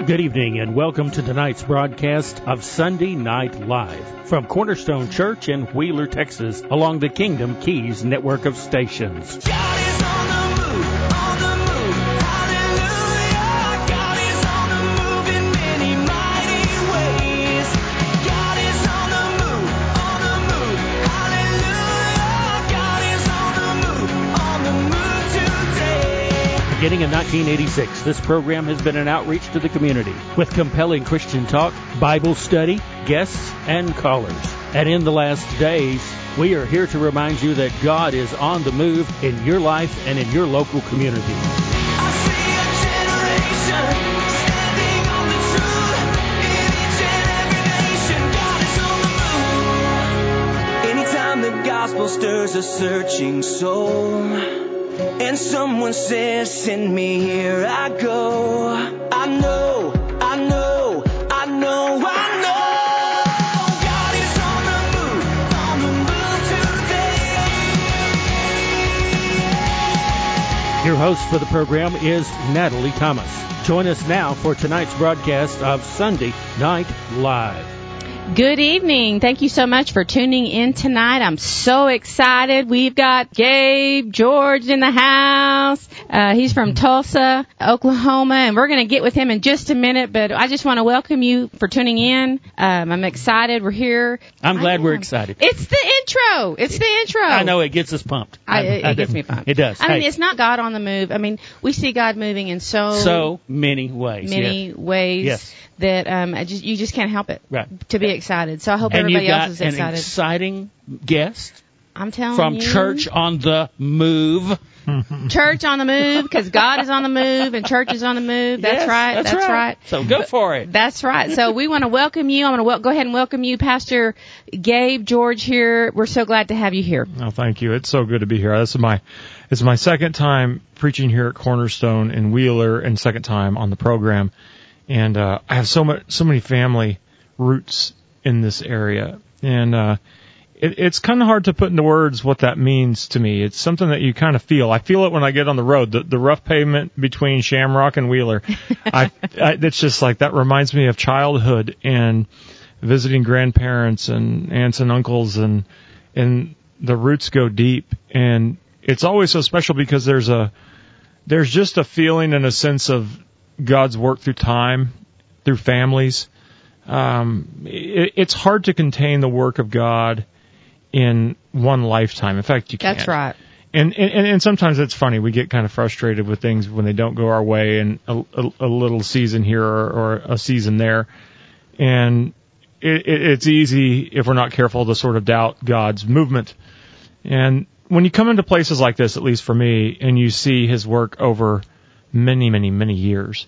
Good evening and welcome to tonight's broadcast of Sunday Night Live from Cornerstone Church in Wheeler, Texas, along the Kingdom Keys network of stations. God is on the move, hallelujah. God is on the move in many mighty ways. God is on the move, hallelujah. God is on the move today. Beginning in 1986, this program has been an outreach to the community with compelling Christian talk, Bible study, guests, and callers. And in the last days, we are here to remind you that God is on the move in your life and in your local community. I see a generation standing on the truth in each and every nation. God is on the move. Anytime the gospel stirs a searching soul, and someone says, send me, here I go. I know. God is on the move today. Your host for the program is Natalie Thomas. Join us now for tonight's broadcast of Sunday Night Live. Good evening. Thank you so much for tuning in tonight. I'm so excited. We've got Gabe George in the house. He's from Tulsa, Oklahoma, and we're going to get with him in just a minute, but I just want to welcome you for tuning in. I'm excited. We're here. I'm glad we're excited. It's the intro. I know, it gets us pumped. It gets me pumped. It does. I mean, it's not God on the move. I mean, we see God moving in so many ways. Ways. Yes. That you just can't help it. Right. To be excited. So I hope everybody else is excited. excited. An exciting guest I'm telling from you. Church on the Move. Church on the move, because God is on the move and church is on the move. That's Yes, right. That's right. So go for it. That's right. So we want to welcome you. I'm going to go ahead and welcome you, Pastor Gabe George here. We're so glad to have you here. Oh, thank you. It's so good to be here. It's my second time preaching here at Cornerstone in Wheeler and second time on the program. And I have so many family roots in this area. And it's kind of hard to put into words what that means to me. It's something that you kind of feel. I feel it when I get on the road, the rough pavement between Shamrock and Wheeler. It's just like that reminds me of childhood and visiting grandparents and aunts and uncles, and the roots go deep. And it's always so special because there's just a feeling and a sense of God's work through time, through families. It's hard to contain the work of God in one lifetime. In fact, you can't. That's right. And sometimes it's funny. We get kind of frustrated with things when they don't go our way, and a little season here or a season there. And it's easy, if we're not careful, to sort of doubt God's movement. And when you come into places like this, at least for me, and you see His work over many, many, many years,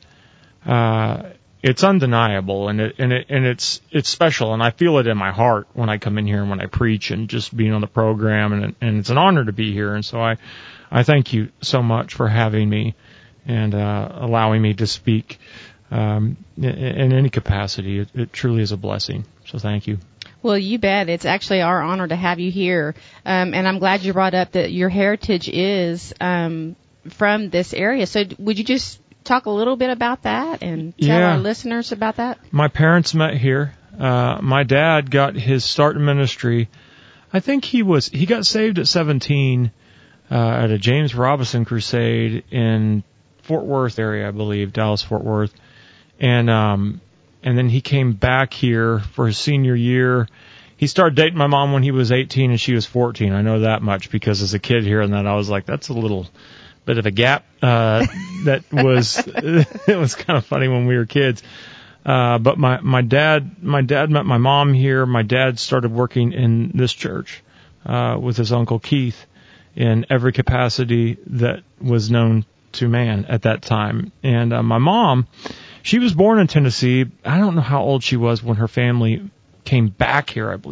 it's undeniable, and it's special, and I feel it in my heart when I come in here and when I preach and just being on the program, and it's an honor to be here. And so I thank you so much for having me and allowing me to speak in any capacity. It truly is a blessing. So thank you. Well, you bet. It's actually our honor to have you here. And I'm glad you brought up that your heritage is from this area. So would you just talk a little bit about that and tell our listeners about that? My parents met here. My dad got his start in ministry. I think he got saved at 17 at a James Robison crusade in Fort Worth area, I believe, Dallas-Fort Worth. And then he came back here for his senior year. He started dating my mom when he was 18 and she was 14. I know that much because as a kid hearing that, I was like, that's a little bit of a gap. That was, it was kind of funny when we were kids. But my dad met my mom here. My dad started working in this church, with his Uncle Keith in every capacity that was known to man at that time. And, my mom, she was born in Tennessee. I don't know how old she was when her family came back here, and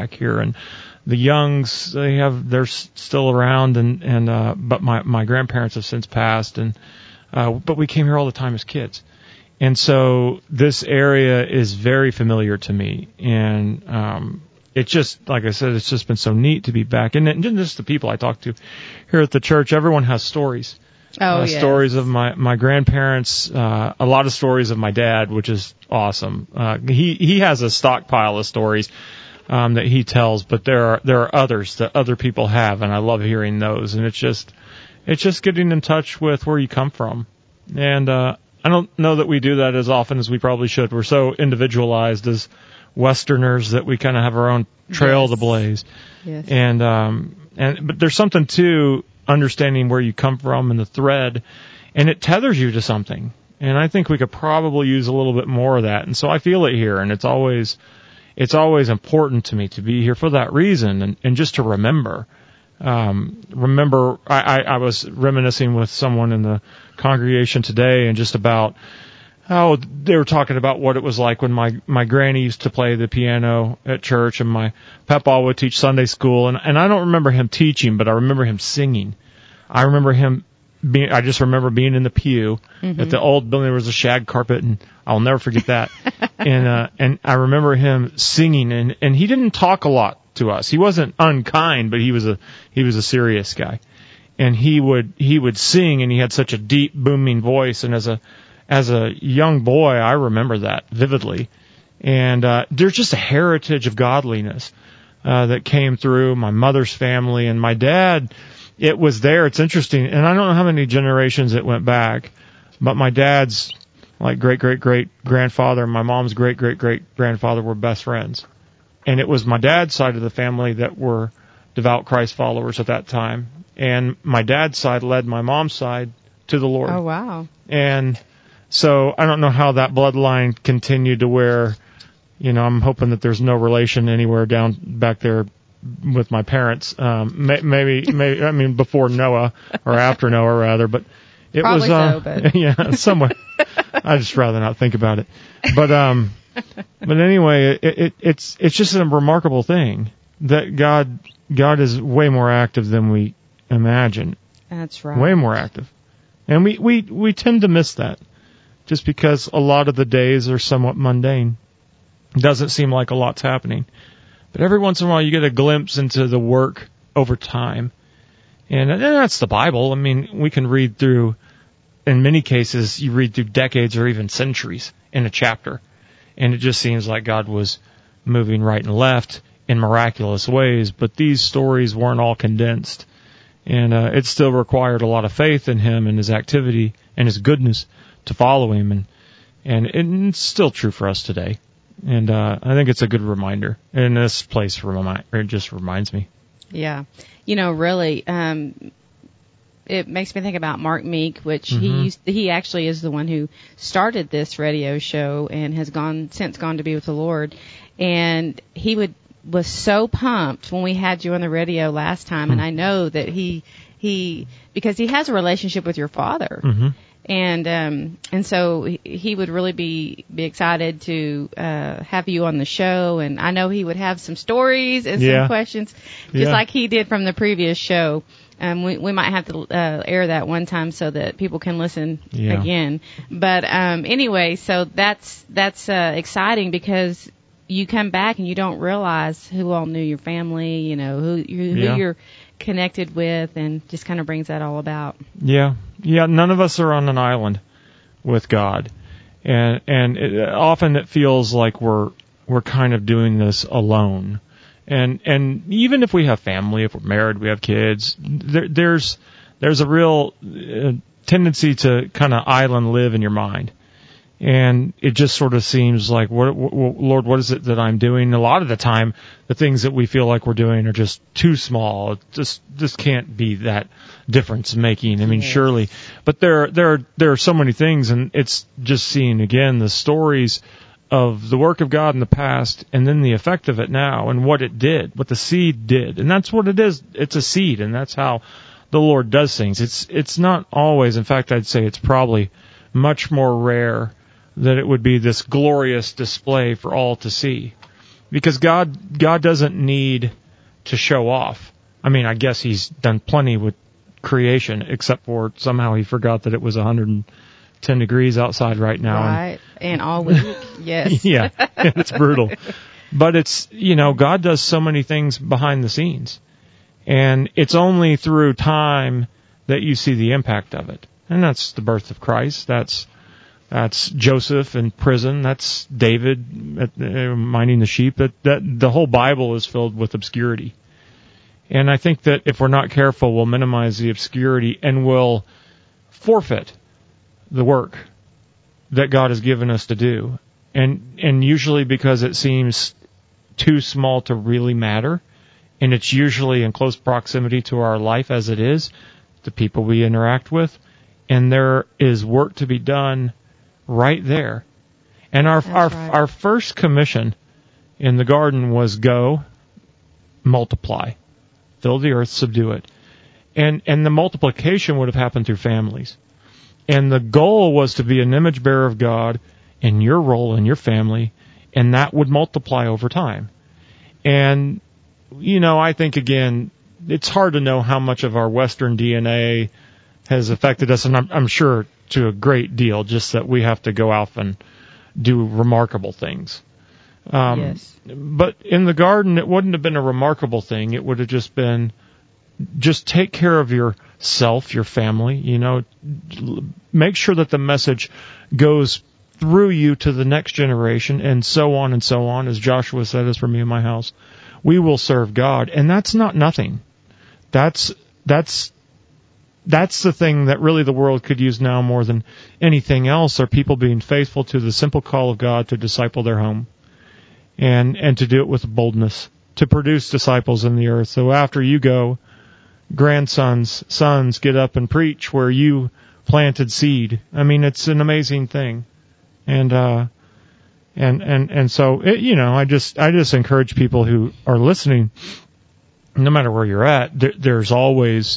the Youngs, they're still around, but my grandparents have since passed, but we came here all the time as kids. And so this area is very familiar to me, and it's just, like I said, it's just been so neat to be back. And just the people I talk to here at the church, everyone has stories. Yes. Stories of my grandparents, a lot of stories of my dad, which is awesome. He has a stockpile of stories that he tells, but there are others that other people have, and I love hearing those. And it's just getting in touch with where you come from. And I don't know that we do that as often as we probably should. We're so individualized as Westerners that we kind of have our own trail to blaze. Yes. But there's something to understanding where you come from and the thread, and it tethers you to something. And I think we could probably use a little bit more of that. And so I feel it here, and it's always important to me to be here for that reason, and just to remember. I was reminiscing with someone in the congregation today, and just about how they were talking about what it was like when my granny used to play the piano at church, and my papa would teach Sunday school, and I don't remember him teaching, but I remember him singing. I just remember being in the pew at the old building. There was a shag carpet, and I'll never forget that. And I remember him singing, and he didn't talk a lot to us. He wasn't unkind, but he was a serious guy. And he would sing, and he had such a deep, booming voice. And as a young boy, I remember that vividly. And there's just a heritage of godliness that came through my mother's family, and my dad. It was there. It's interesting, and I don't know how many generations it went back, but my dad's like great-great-great-grandfather and my mom's great-great-great-grandfather were best friends. And it was my dad's side of the family that were devout Christ followers at that time. And my dad's side led my mom's side to the Lord. Oh, wow. And so I don't know how that bloodline continued to where, I'm hoping that there's no relation anywhere down back there with my parents. Maybe, I mean, before Noah or after Noah rather, but it probably was, but. Yeah, somewhere. I'd just rather not think about it. But anyway, it's just a remarkable thing that God is way more active than we imagine. That's right. Way more active. And we tend to miss that just because a lot of the days are somewhat mundane. It doesn't seem like a lot's happening. But every once in a while you get a glimpse into the work over time. And that's the Bible. I mean, we can read through, in many cases, you read through decades or even centuries in a chapter. And it just seems like God was moving right and left in miraculous ways. But these stories weren't all condensed. And it still required a lot of faith in Him and His activity and His goodness to follow Him. And it's still true for us today. And I think it's a good reminder. And this place it just reminds me. Yeah. Really, it makes me think about Mark Meek, which he actually is the one who started this radio show and has since gone to be with the Lord. And he was so pumped when we had you on the radio last time. And I know that because he has a relationship with your father. Mm-hmm. And so he would really be excited to have you on the show, and I know he would have some stories and some questions, just like he did from the previous show. We might have to air that one time so that people can listen again. But anyway, so that's exciting because you come back and you don't realize who all knew your family, who you're connected with, and just kind of brings that all about. Yeah, none of us are on an island with God, and often it feels like we're kind of doing this alone. And even if we have family, if we're married, we have kids, there's a real tendency to kind of island live in your mind. And it just sort of seems like, Lord, what is it that I'm doing? A lot of the time, the things that we feel like we're doing are just too small. Just can't be that difference making. I mean, surely. But there are so many things, and it's just seeing again the stories of the work of God in the past, and then the effect of it now, and what it did, what the seed did. And that's what it is. It's a seed, and that's how the Lord does things. It's not always. In fact, I'd say it's probably much more rare that it would be this glorious display for all to see. Because God doesn't need to show off. I mean, I guess He's done plenty with creation, except for somehow He forgot that it was 110 degrees outside right now. Right, and all week, yes. Yeah, it's brutal. But it's, God does so many things behind the scenes. And it's only through time that you see the impact of it. And that's the birth of Christ. That's Joseph in prison. That's David minding the sheep. That the whole Bible is filled with obscurity. And I think that if we're not careful, we'll minimize the obscurity and we'll forfeit the work that God has given us to do. And usually because it seems too small to really matter, and it's usually in close proximity to our life as it is, the people we interact with, and there is work to be done right there. And our first commission in the garden was go, multiply, fill the earth, subdue it. And the multiplication would have happened through families. And the goal was to be an image bearer of God in your role in your family, and that would multiply over time. And, I think, again, it's hard to know how much of our Western DNA has affected us, and I'm sure to a great deal, just that we have to go out and do remarkable things. Yes. But in the garden, it wouldn't have been a remarkable thing. It would have just been, just take care of yourself, your family, make sure that the message goes through you to the next generation, and so on, as Joshua said, as for me and my house, we will serve God. And that's not nothing. That's the thing that really the world could use now more than anything else, are people being faithful to the simple call of God to disciple their home and to do it with boldness, to produce disciples in the earth. So after you go, grandsons, sons, get up and preach where you planted seed. I mean, it's an amazing thing. And so, I just encourage people who are listening, no matter where you're at, there's always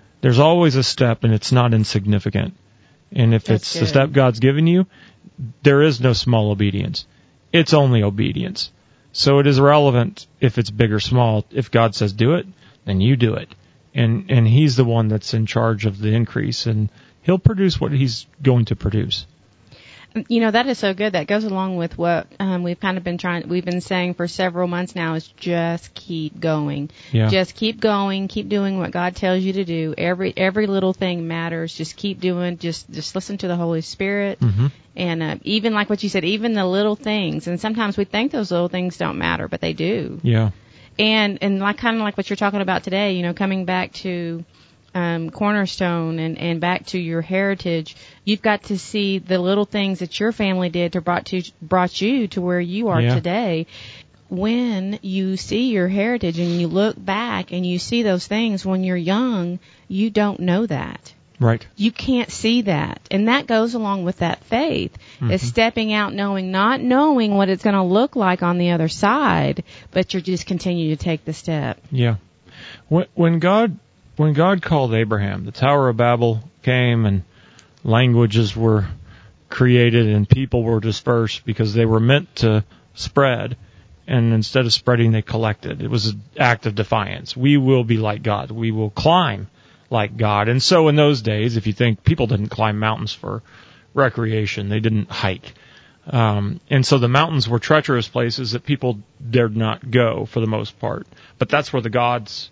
a step, and it's not insignificant. And if it's the step God's given you, there is no small obedience. It's only obedience. So it is irrelevant if it's big or small. If God says do it, then you do it. And He's the one that's in charge of the increase, and He'll produce what He's going to produce. That is so good. That goes along with what we've been saying for several months now, is just keep going. Yeah. Just keep going. Keep doing what God tells you to do. Every little thing matters. Just keep doing. Just listen to the Holy Spirit. Mm-hmm. And even like what you said, even the little things. And sometimes we think those little things don't matter, but they do. Yeah. And kind of like what you're talking about today, coming back to Cornerstone and back to your heritage, you've got to see the little things that your family did to brought you to where you are today. When you see your heritage and you look back and you see those things when you're young, you don't know that. Right. You can't see that. And that goes along with that faith, is stepping out not knowing what it's going to look like on the other side, but you're just continue to take the step. Yeah. When God called Abraham, the Tower of Babel came and languages were created and people were dispersed because they were meant to spread. And instead of spreading, they collected. It was an act of defiance. We will be like God. We will climb like God. And so in those days, if you think, people didn't climb mountains for recreation. They didn't hike. And so the mountains were treacherous places that people dared not go for the most part. But that's where the gods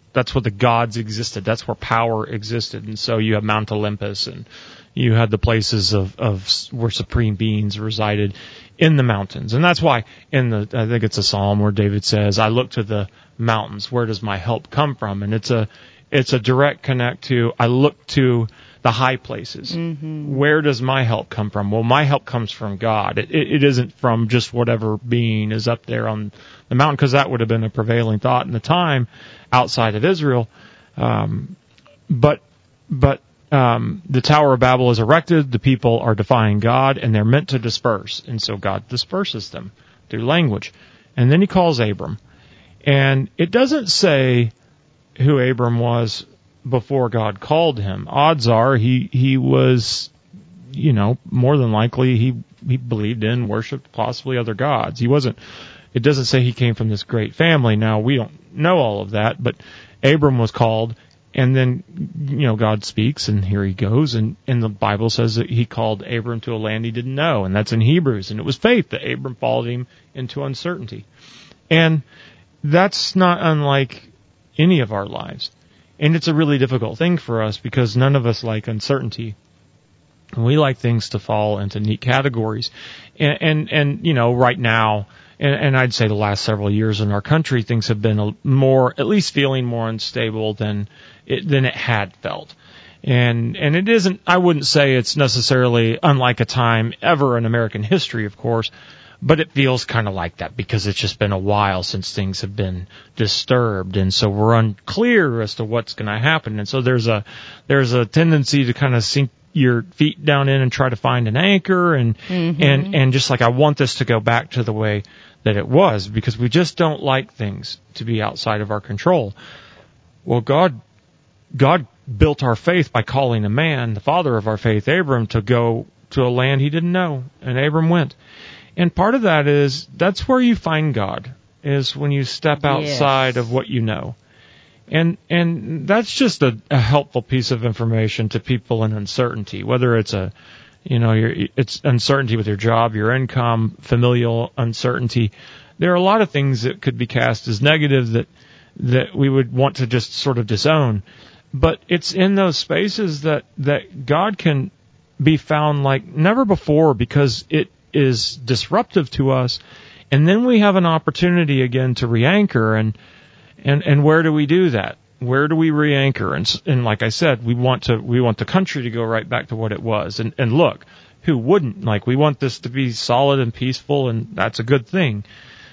existed. That's where power existed. And so you have Mount Olympus, and you had the places of where supreme beings resided in the mountains. And that's why I think it's a psalm where David says, I look to the mountains. Where does my help come from? And it's a direct connect to, I look to the high places. Mm-hmm. Where does my help come from? Well, my help comes from God. It isn't from just whatever being is up there on the mountain, because that would have been a prevailing thought in the time outside of Israel. But the Tower of Babel is erected. The people are defying God, and they're meant to disperse. And so God disperses them through language. And then He calls Abram. And it doesn't say who Abram was before God called him. Odds are he was, more than likely he believed in, worshipped possibly other gods. It doesn't say he came from this great family. Now, we don't know all of that, but Abram was called, and then, God speaks, and here he goes, and the Bible says that He called Abram to a land he didn't know, and that's in Hebrews, and it was faith that Abram followed him into uncertainty. And that's not unlike any of our lives. And it's a really difficult thing for us because none of us like uncertainty. We like things to fall into neat categories. And you know, right now, and I'd say the last several years in our country, things have been at least feeling more unstable than it had felt. And it isn't, I wouldn't say it's necessarily unlike a time ever in American history, of course, but it feels kind of like that because it's just been a while since things have been disturbed. And so we're unclear as to what's going to happen. And so there's a tendency to kind of sink your feet down in and try to find an anchor and just like I want this to go back to the way that it was because we just don't like things to be outside of our control. Well, God built our faith by calling a man, the father of our faith, Abram, to go to a land he didn't know, and Abram went. And part of that is, that's where you find God, is when you step outside of what you know. And that's just a helpful piece of information to people in uncertainty, whether it's it's uncertainty with your job, your income, familial uncertainty. There are a lot of things that could be cast as negative that we would want to just sort of disown. But it's in those spaces that God can be found like never before because it is disruptive to us. And then we have an opportunity again to re-anchor. And where do we do that? Where do we re-anchor? And like I said, we want the country to go right back to what it was. And look, who wouldn't? Like, we want this to be solid and peaceful, and that's a good thing.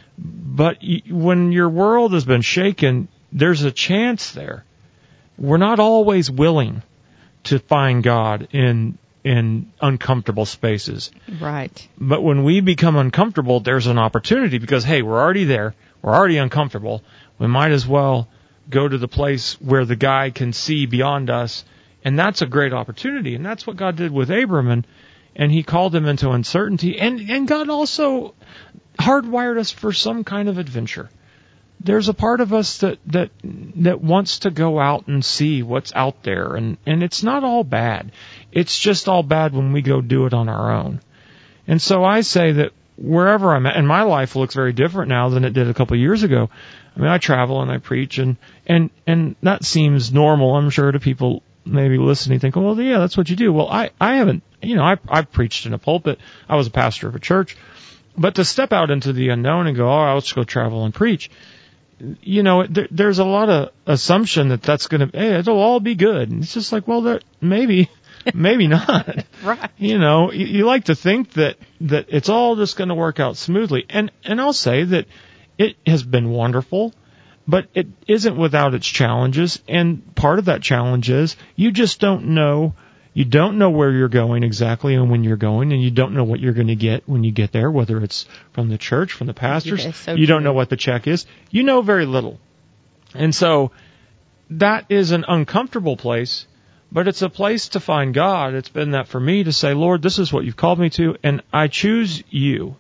But when your world has been shaken, there's a chance there. We're not always willing to find God in uncomfortable spaces. Right. But when we become uncomfortable, there's an opportunity because, hey, we're already there. We're already uncomfortable. We might as well go to the place where the guy can see beyond us. And that's a great opportunity. And that's what God did with Abram. And he called him into uncertainty. And God also hardwired us for some kind of adventure. There's a part of us that wants to go out and see what's out there. And it's not all bad. It's just all bad when we go do it on our own. And so I say that wherever I'm at, and my life looks very different now than it did a couple of years ago. I mean, I travel and I preach, and that seems normal, I'm sure, to people maybe listening, think, well, yeah, that's what you do. Well, I haven't, I've preached in a pulpit. I was a pastor of a church. But to step out into the unknown and go, I'll just go travel and preach, there's a lot of assumption that that's going to, hey, it'll all be good. And it's just like, well, maybe not. Right. You like to think that it's all just going to work out smoothly. And I'll say that it has been wonderful, but it isn't without its challenges. And part of that challenge is you just don't know. You don't know where you're going exactly and when you're going, and you don't know what you're going to get when you get there, whether it's from the church, from the pastors. Yeah, so you don't know what the check is. You know very little. And so that is an uncomfortable place, but it's a place to find God. It's been that for me to say, Lord, this is what you've called me to, and I choose you.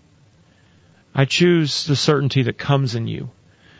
I choose the certainty that comes in you.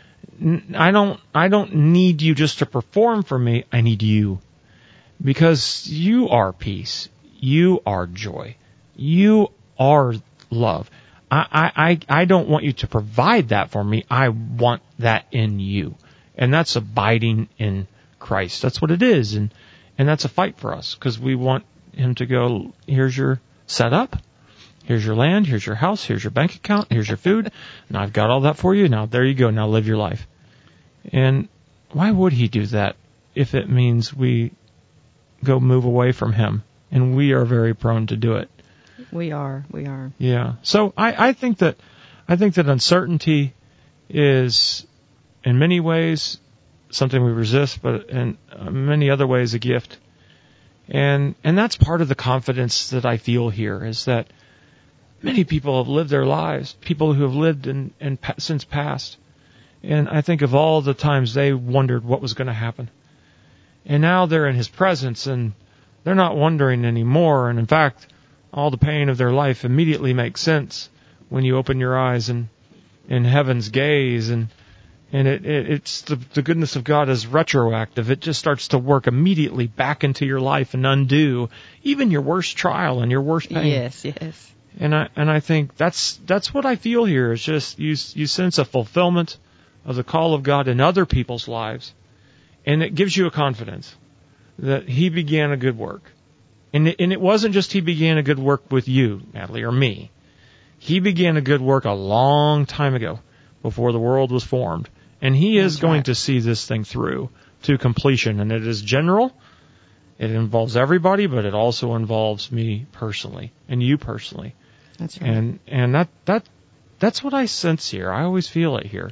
I don't need you just to perform for me. I need you. Because you are peace. You are joy. You are love. I don't want you to provide that for me. I want that in you. And that's abiding in Christ. That's what it is. And that's a fight for us because we want him to go, here's your setup. Here's your land. Here's your house. Here's your bank account. Here's your food. And I've got all that for you. Now there you go. Now live your life. And why would he do that if it means we go move away from him? And we are very prone to do it. We are. Yeah. So I think that uncertainty is in many ways something we resist, but in many other ways a gift. And that's part of the confidence that I feel here is that many people have lived their lives, people who have lived in since past. And I think of all the times they wondered what was going to happen. And now they're in his presence and they're not wondering anymore. And in fact, all the pain of their life immediately makes sense when you open your eyes and in heaven's gaze. And it's the goodness of God is retroactive. It just starts to work immediately back into your life and undo even your worst trial and your worst pain. Yes. And I think that's what I feel here. Is just you sense a fulfillment of the call of God in other people's lives. And it gives you a confidence that He began a good work. And it wasn't just He began a good work with you, Natalie, or me. He began a good work a long time ago, before the world was formed. And He is going to see this thing through to completion. And it is general. It involves everybody, but it also involves me personally and you personally. That's right. And that's what I sense here. I always feel it here.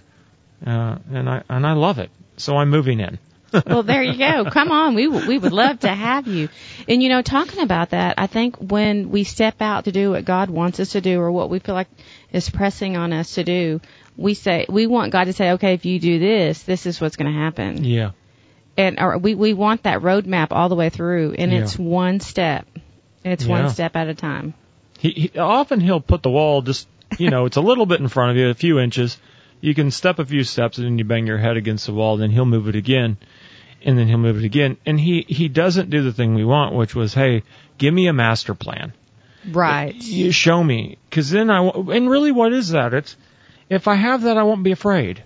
And I love it. So I'm moving in. Well, there you go. Come on. We would love to have you. And, you know, talking about that, I think when we step out to do what God wants us to do or what we feel like is pressing on us to do, we want God to say, okay, if you do this, this is what's going to happen. Yeah. And we want that roadmap all the way through, and it's one step. It's one step at a time. Often he'll put the wall just, it's a little bit in front of you, a few inches. You can step a few steps, and then you bang your head against the wall, then he'll move it again, and then he'll move it again. And he doesn't do the thing we want, which was, hey, give me a master plan. Right. You show me. Because then and really what is that? It's, if I have that, I won't be afraid.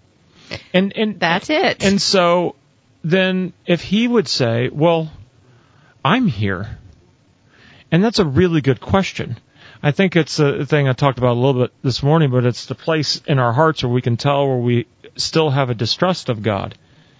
And that's it. And so then if he would say, well, I'm here. And that's a really good question. I think it's a thing I talked about a little bit this morning, but it's the place in our hearts where we can tell where we still have a distrust of God.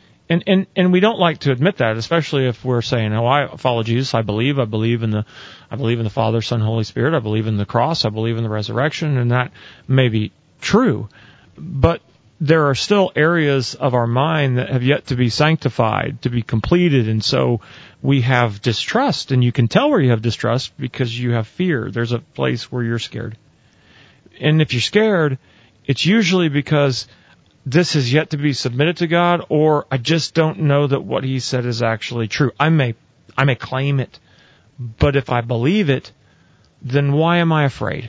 And we don't like to admit that, especially if we're saying, oh, I follow Jesus, I believe in the Father, Son, Holy Spirit, I believe in the cross, I believe in the resurrection, and that may be true. But there are still areas of our mind that have yet to be sanctified, to be completed, and so we have distrust, and you can tell where you have distrust because you have fear. There's a place where you're scared. And if you're scared, it's usually because this is yet to be submitted to God, or I just don't know that what He said is actually true. I may claim it, but if I believe it, then why am I afraid?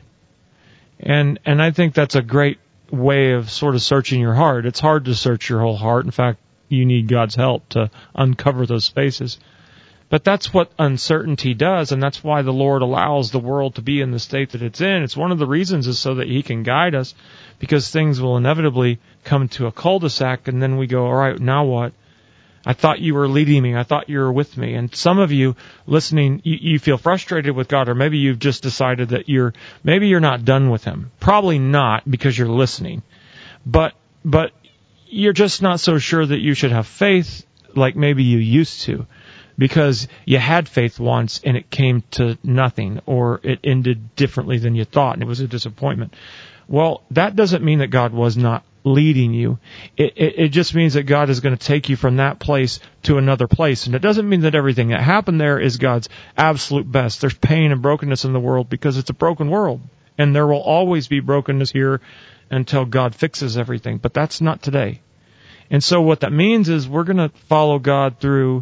And I think that's a great way of sort of searching your heart. It's hard to search your whole heart. In fact, you need God's help to uncover those spaces. But that's what uncertainty does, and that's why the Lord allows the world to be in the state that it's in. It's one of the reasons is so that He can guide us, because things will inevitably come to a cul-de-sac, and then we go, all right, now what? I thought you were leading me. I thought you were with me. And some of you listening, you feel frustrated with God, or maybe you've just decided that maybe you're not done with Him. Probably not, because you're listening. But you're just not so sure that you should have faith like maybe you used to, because you had faith once and it came to nothing, or it ended differently than you thought and it was a disappointment. Well, that doesn't mean that God was not leading you. It just means that God is going to take you from that place to another place. And it doesn't mean that everything that happened there is God's absolute best. There's pain and brokenness in the world because it's a broken world. And there will always be brokenness here until God fixes everything. But that's not today. And so what that means is we're going to follow God through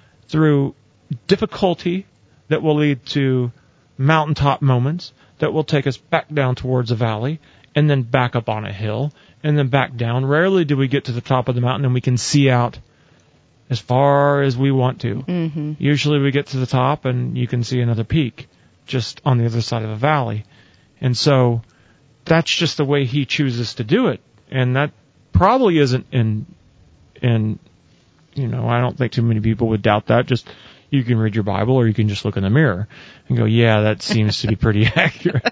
difficulty that will lead to mountaintop moments that will take us back down towards a valley, and then back up on a hill, and then back down. Rarely do we get to the top of the mountain and we can see out as far as we want to. Mm-hmm. Usually we get to the top and you can see another peak just on the other side of a valley. And so that's just the way He chooses to do it. And that probably isn't in I don't think too many people would doubt that. Just, you can read your Bible, or you can just look in the mirror and go, yeah, that seems to be pretty accurate.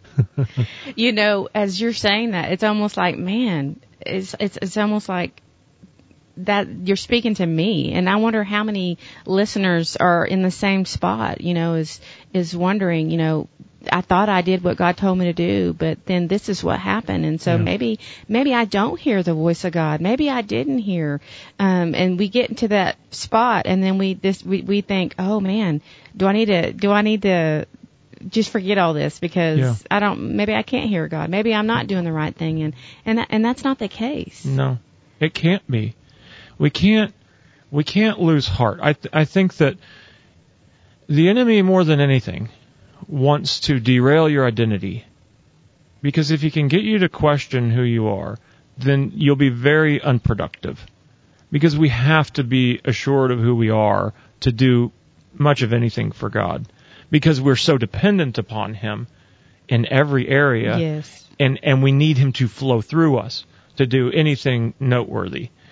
As you're saying that, it's almost like, man, it's almost like that you're speaking to me. And I wonder how many listeners are in the same spot, is wondering, I thought I did what God told me to do, but then this is what happened. And so maybe I don't hear the voice of God. Maybe I didn't hear. And we get into that spot, and then we think, oh man, do I need to just forget all this because maybe I can't hear God. Maybe I'm not doing the right thing. And that's not the case. No, it can't be. We can't lose heart. I think that the enemy, more than anything, wants to derail your identity. Because if he can get you to question who you are, then you'll be very unproductive. Because we have to be assured of who we are to do much of anything for God. Because we're so dependent upon Him in every area. Yes. And we need Him to flow through us to do anything noteworthy.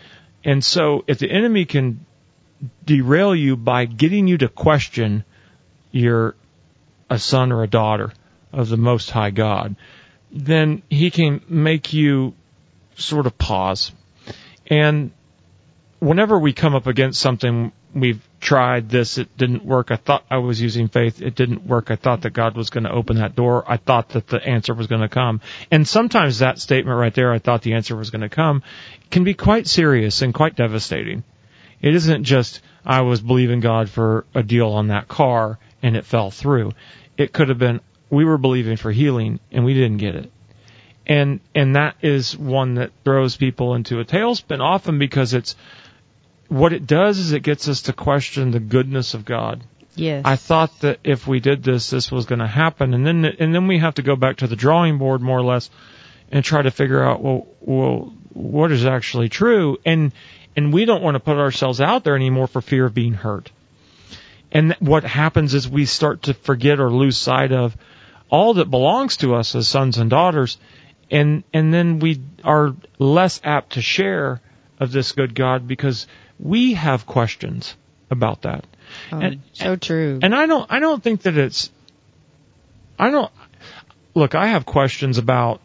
And so if the enemy can derail you by getting you to question you're a son or a daughter of the Most High God, then he can make you sort of pause. And whenever we come up against something, we've tried this, it didn't work, I thought I was using faith, it didn't work, I thought that God was going to open that door, I thought that the answer was going to come. And sometimes that statement right there, I thought the answer was going to come, can be quite serious and quite devastating. It isn't just, I was believing God for a deal on that car and it fell through. It could have been, we were believing for healing and we didn't get it. And that is one that throws people into a tailspin often, because it's, what it does is it gets us to question the goodness of God. Yes. I thought that if we did this, this was going to happen. And then we have to go back to the drawing board more or less and try to figure out, well, what is actually true? And we don't want to put ourselves out there anymore for fear of being hurt. And what happens is we start to forget or lose sight of all that belongs to us as sons and daughters. And then we are less apt to share of this good God because we have questions about that. So true. And I don't think that it's, look, I have questions about,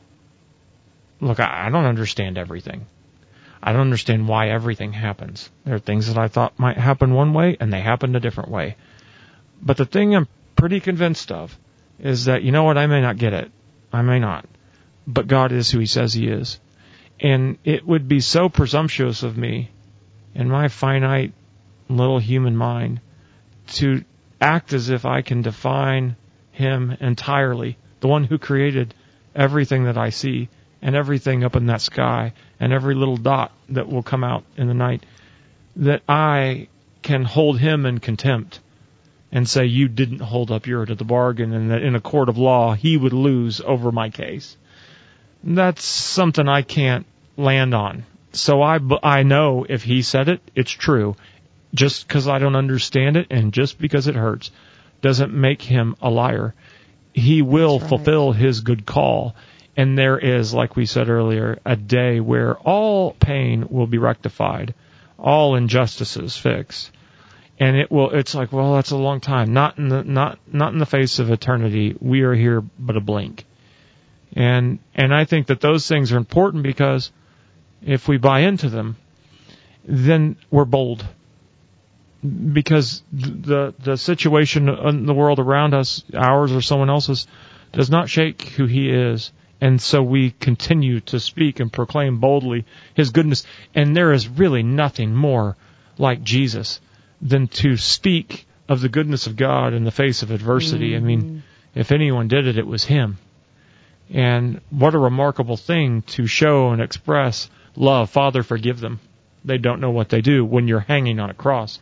I don't understand everything. I don't understand why everything happens. There are things that I thought might happen one way and they happened a different way. But the thing I'm pretty convinced of is that, you know what, I may not get it. I may not. But God is who he says he is. And it would be so presumptuous of me in my finite little human mind to act as if I can define him entirely, the one who created everything that I see and everything up in that sky and every little dot that will come out in the night, that I can hold him in contempt and say, you didn't hold up your end of the bargain, and that in a court of law he would lose over my case. That's something I can't land on. So I know if he said it, it's true. Just because I don't understand it and just because it hurts doesn't make him a liar. He will fulfill his good call. And there is, like we said earlier, a day where all pain will be rectified, all injustices fixed. And it's like, well, that's a long time. Not in the face of eternity. We are here but a blink. And I think that those things are important, because if we buy into them, then we're bold. Because the situation in the world around us, ours or someone else's, does not shake who he is. And so we continue to speak and proclaim boldly his goodness. And there is really nothing more like Jesus than to speak of the goodness of God in the face of adversity. I mean, if anyone did it, it was him. And what a remarkable thing to show and express love. Father, forgive them. They don't know what they do, when you're hanging on a cross.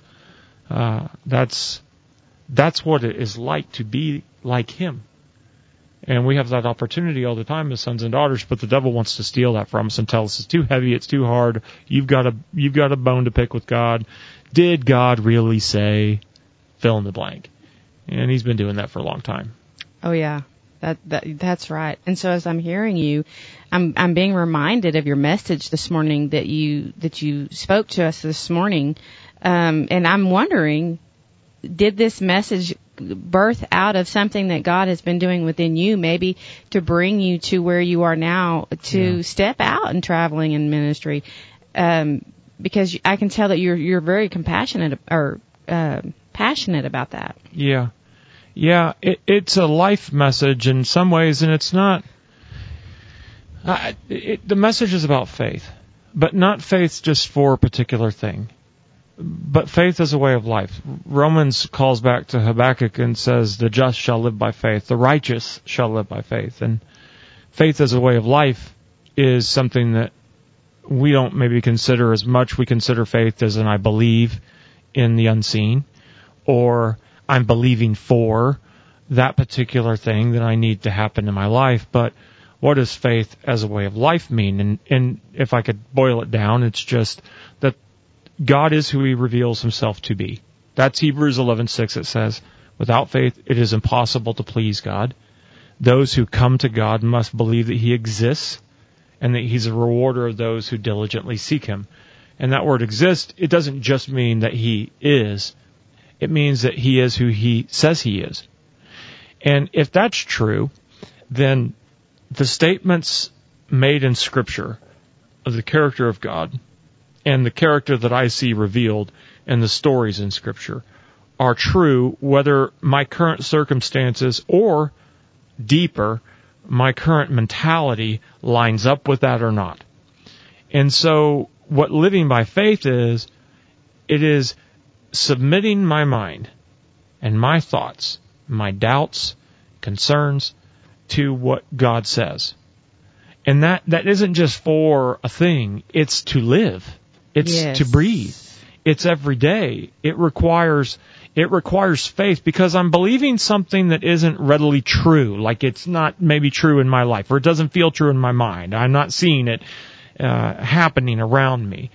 That's what it is like to be like him. And we have that opportunity all the time as sons and daughters, but the devil wants to steal that from us and tell us it's too heavy, it's too hard. You've got a bone to pick with God. Did God really say fill in the blank? And he's been doing that for a long time. Oh yeah. That's right. And so as I'm hearing you, I'm being reminded of your message this morning that you spoke to us this morning. And I'm wondering, did this message birth out of something that God has been doing within you, maybe to bring you to where you are now, to step out and traveling in ministry? Because I can tell that you're very compassionate or passionate about that. Yeah. Yeah, it's a life message in some ways, and it's not. The message is about faith, but not faith just for a particular thing, but faith as a way of life. Romans calls back to Habakkuk and says, the just shall live by faith, the righteous shall live by faith. And faith as a way of life is something that we don't maybe consider as much. We consider faith as I believe in the unseen, or I'm believing for that particular thing that I need to happen in my life. But what does faith as a way of life mean? And if I could boil it down, it's just that God is who he reveals himself to be. That's Hebrews 11:6. It says, without faith, it is impossible to please God. Those who come to God must believe that he exists and that he's a rewarder of those who diligently seek him. and that word exist, it doesn't just mean that he is. It means that he is who he says he is. And if that's true, then the statements made in Scripture of the character of God and the character that I see revealed in the stories in Scripture are true, whether my current circumstances or, deeper, my current mentality lines up with that or not. And so what living by faith is, it is submitting my mind and my thoughts, my doubts, concerns, to what God says. And that isn't just for a thing, it's to live. It's to breathe. It's every day. It requires faith, because I'm believing something that isn't readily true, like it's not maybe true in my life, or it doesn't feel true in my mind. I'm not seeing it happening around me.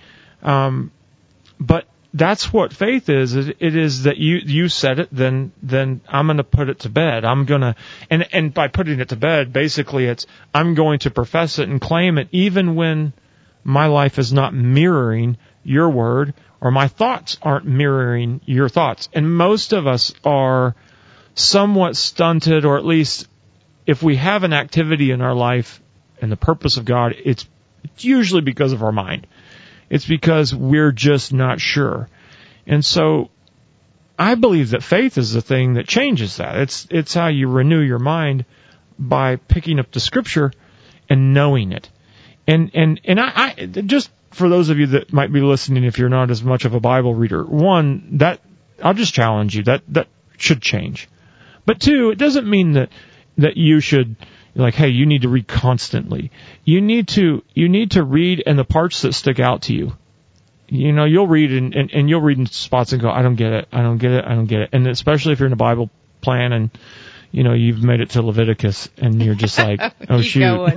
But that's what faith is. It is that you said it, then I'm going to put it to bed. I'm going to, and by putting it to bed, basically it's, I'm going to profess it and claim it even when my life is not mirroring your word, or my thoughts aren't mirroring your thoughts. And most of us are somewhat stunted, or at least if we have an activity in our life and the purpose of God, it's usually because of our mind. It's because we're just not sure. And so I believe that faith is the thing that changes that. It's how you renew your mind by picking up the Scripture and knowing it. And I just, for those of you that might be listening, if you're not as much of a Bible reader, one, that I'll just challenge you, that should change. But two, it doesn't mean that you should, like, hey, you need to read constantly. You need to read in the parts that stick out to you. You know, you'll read and you'll read in spots and go, I don't get it. And especially if you're in a Bible plan and, you know, you've made it to Leviticus and you're just like, oh shoot.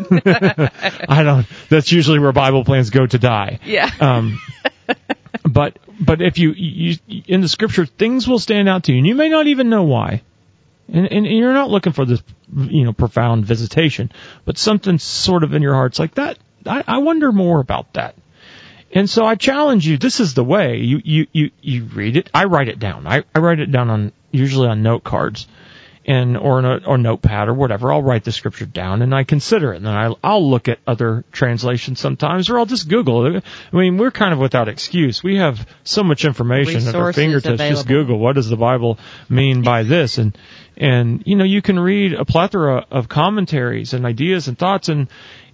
That's usually where Bible plans go to die. Yeah. But if you in the Scripture, things will stand out to you and you may not even know why. And you're not looking for this, you know, profound visitation, but something sort of in your heart's like that. I wonder more about that. And so I challenge you. This is the way you read it. I write it down. I write it down usually on note cards, or notepad or whatever. I'll write the Scripture down and I consider it, and then I'll look at other translations sometimes, or I'll just Google it. I mean, we're kind of without excuse. We have so much information at our fingertips. Available. Just Google, what does the Bible mean by this? And you know, you can read a plethora of commentaries and ideas and thoughts, and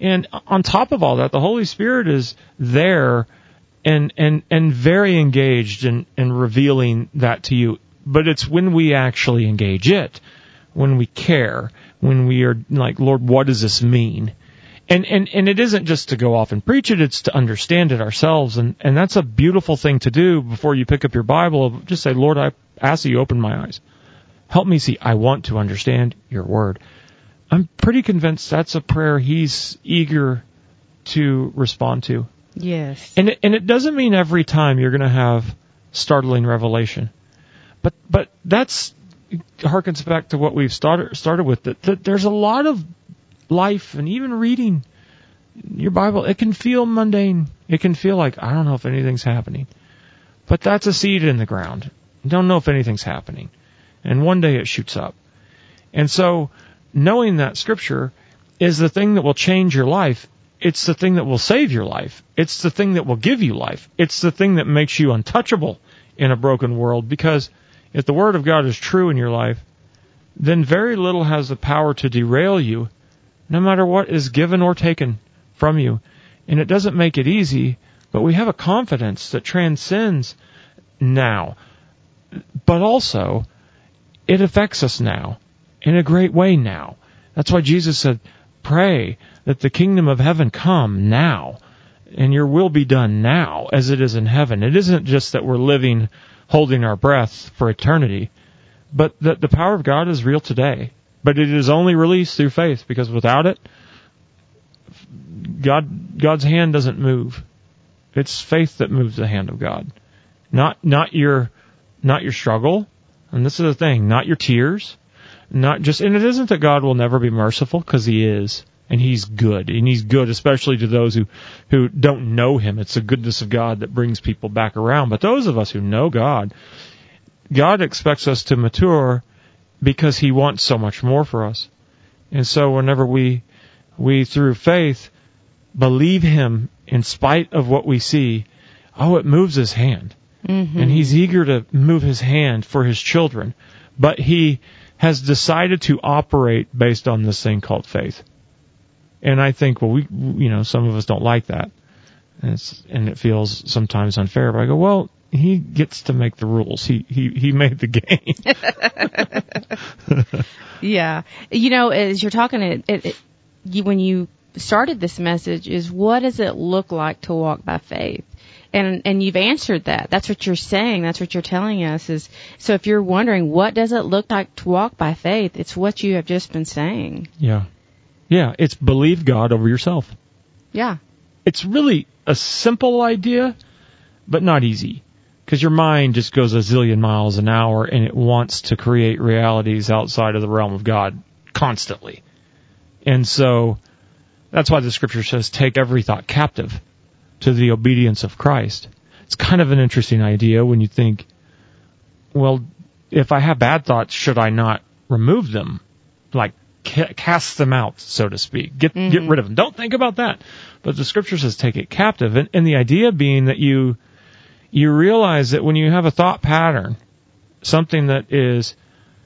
on top of all that, the Holy Spirit is there and very engaged in revealing that to you. But it's when we actually engage it, when we care, when we are like, Lord, what does this mean? And it isn't just to go off and preach it, it's to understand it ourselves. And that's a beautiful thing to do before you pick up your Bible. Just say, Lord, I ask that you open my eyes. Help me see. I want to understand your word. I'm pretty convinced that's a prayer he's eager to respond to. Yes. And it doesn't mean every time you're going to have startling revelation. But that's harkens back to what we've started with, that there's a lot of life, and even reading your Bible, it can feel mundane. It can feel like, I don't know if anything's happening. But that's a seed in the ground. You don't know if anything's happening. And one day it shoots up. And so knowing that Scripture is the thing that will change your life. It's the thing that will save your life. It's the thing that will give you life. It's the thing that makes you untouchable in a broken world, because if the Word of God is true in your life, then very little has the power to derail you, no matter what is given or taken from you. And it doesn't make it easy, but we have a confidence that transcends now. But also, it affects us now, in a great way now. That's why Jesus said, pray that the kingdom of heaven come now, and your will be done now, as it is in heaven. It isn't just that we're living, holding our breath for eternity, but that the power of God is real today. But it is only released through faith, because without it, God's hand doesn't move. It's faith that moves the hand of God. Not your struggle. And this is the thing, not your tears, and it isn't that God will never be merciful, because He is. And He's good. And He's good especially to those who don't know Him. It's the goodness of God that brings people back around. But those of us who know God expects us to mature because He wants so much more for us. And so whenever we through faith believe Him in spite of what we see, it moves His hand. Mm-hmm. And He's eager to move His hand for His children. But He has decided to operate based on this thing called faith. And I think, some of us don't like that. And it feels sometimes unfair. But I go, well, He gets to make the rules. He made the game. Yeah. As you're talking, when you started this message is, what does it look like to walk by faith? And you've answered that. That's what you're saying. That's what you're telling us is, so if you're wondering, what does it look like to walk by faith? It's what you have just been saying. Yeah. Yeah. It's believe God over yourself. Yeah. It's really a simple idea, but not easy. Because your mind just goes a zillion miles an hour and it wants to create realities outside of the realm of God constantly. And so that's why the Scripture says, take every thought captive to the obedience of Christ. It's kind of an interesting idea when you think, well, if I have bad thoughts, should I not remove them? Like, cast them out, so to speak. Get rid of them. Don't think about that. But the Scripture says take it captive. And the idea being that you realize that when you have a thought pattern, something that is,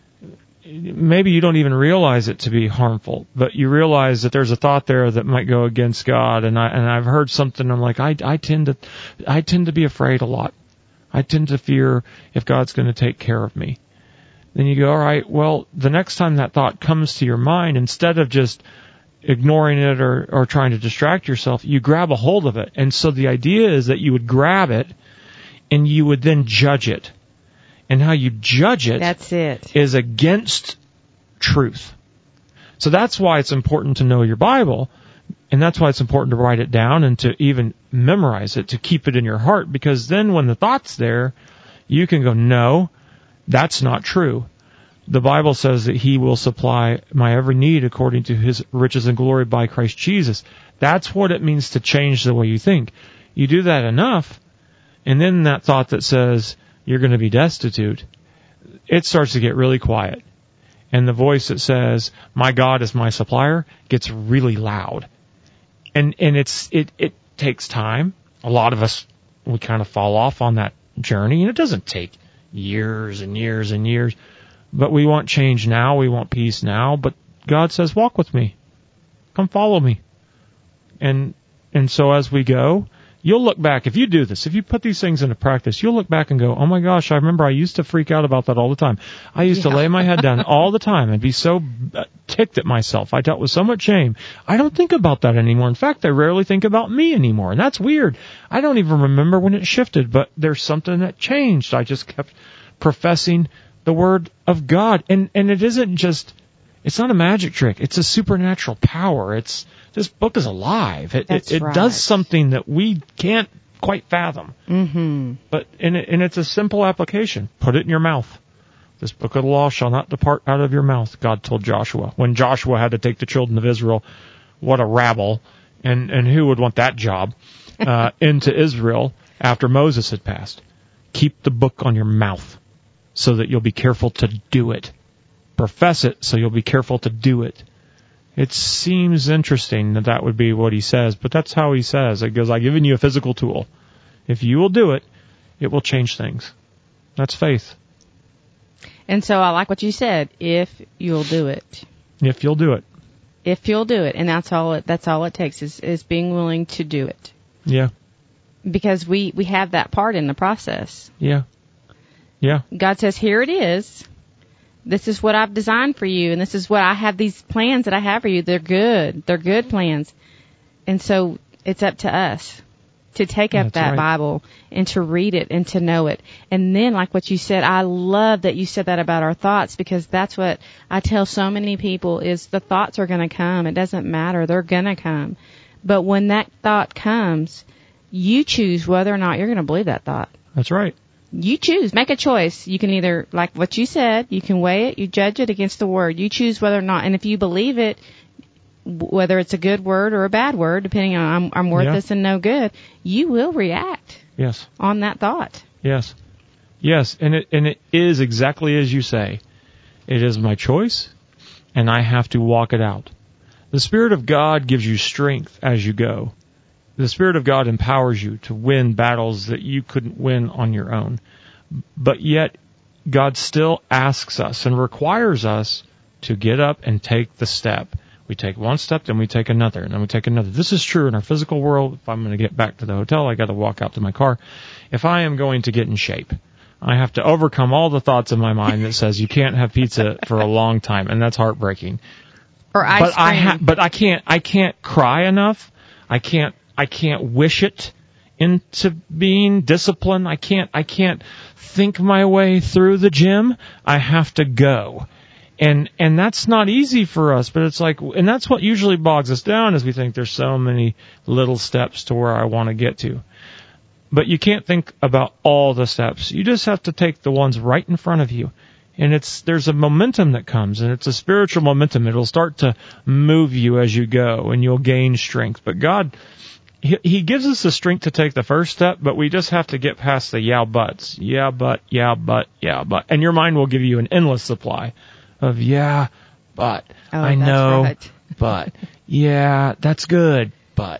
maybe you don't even realize it to be harmful, but you realize that there's a thought there that might go against God. And I've heard something, I'm like, I tend to be afraid a lot. I tend to fear if God's going to take care of me. Then you go, all right, well, the next time that thought comes to your mind, instead of just ignoring it or trying to distract yourself, you grab a hold of it. And so the idea is that you would grab it and you would then judge it. And how you judge it, that's it, is against truth. So that's why it's important to know your Bible, and that's why it's important to write it down and to even memorize it, to keep it in your heart, because then when the thought's there, you can go, no, that's not true. The Bible says that He will supply my every need according to His riches and glory by Christ Jesus. That's what it means to change the way you think. You do that enough, and then that thought that says you're going to be destitute, it starts to get really quiet. And the voice that says, my God is my supplier, gets really loud. And it takes time. A lot of us, we kind of fall off on that journey, and it doesn't take years and years and years. But we want change now, we want peace now, but God says, walk with me. Come follow me. And so as we go, you'll look back, if you do this, if you put these things into practice, you'll look back and go, oh my gosh, I remember I used to freak out about that all the time. I used to lay my head down all the time and be so ticked at myself. I dealt with so much shame. I don't think about that anymore. In fact, I rarely think about me anymore. And that's weird. I don't even remember when it shifted, but there's something that changed. I just kept professing the Word of God. And it isn't just, it's not a magic trick. It's a supernatural power. This book is alive. It right. does something that we can't quite fathom. Mm-hmm. But and it's a simple application. Put it in your mouth. This book of the law shall not depart out of your mouth, God told Joshua. When Joshua had to take the children of Israel, what a rabble, and who would want that job, into Israel after Moses had passed. Keep the book on your mouth so that you'll be careful to do it. Profess it so you'll be careful to do it. It seems interesting that would be what he says, but that's how he says. It goes, I've given you a physical tool. If you will do it, it will change things. That's faith. And so I like what you said, if you'll do it. If you'll do it. If you'll do it. And that's all it takes is being willing to do it. Yeah. Because we have that part in the process. Yeah. Yeah. God says, here it is. This is what I've designed for you, and this is what I have, these plans that I have for you. They're good. They're good plans. And so it's up to us to take up that Bible and to read it and to know it. And then, like what you said, I love that you said that about our thoughts, because that's what I tell so many people is the thoughts are going to come. It doesn't matter. They're going to come. But when that thought comes, you choose whether or not you're going to believe that thought. That's right. You choose. Make a choice. You can either, like what you said, you can weigh it, you judge it against the Word. You choose whether or not, and if you believe it, whether it's a good word or a bad word, depending on I'm worthless and no good, you will react. Yes. On that thought. Yes. Yes, and it is exactly as you say. It is my choice, and I have to walk it out. The Spirit of God gives you strength as you go. The Spirit of God empowers you to win battles that you couldn't win on your own. But yet, God still asks us and requires us to get up and take the step. We take one step, then we take another, and then we take another. This is true in our physical world. If I'm going to get back to the hotel, I got to walk out to my car. If I am going to get in shape, I have to overcome all the thoughts in my mind that says you can't have pizza for a long time, and that's heartbreaking. Or ice cream. But I can't cry enough. I can't wish it into being disciplined. I can't think my way through the gym. I have to go. And that's not easy for us, but it's like, and that's what usually bogs us down, is we think there's so many little steps to where I want to get to. But you can't think about all the steps. You just have to take the ones right in front of you. And there's a momentum that comes, and it's a spiritual momentum. It'll start to move you as you go, and you'll gain strength. But God, He gives us the strength to take the first step, but we just have to get past the yeah buts. Yeah, but, yeah, but, yeah, but. And your mind will give you an endless supply of yeah, but, I know, right. but, yeah, that's good, but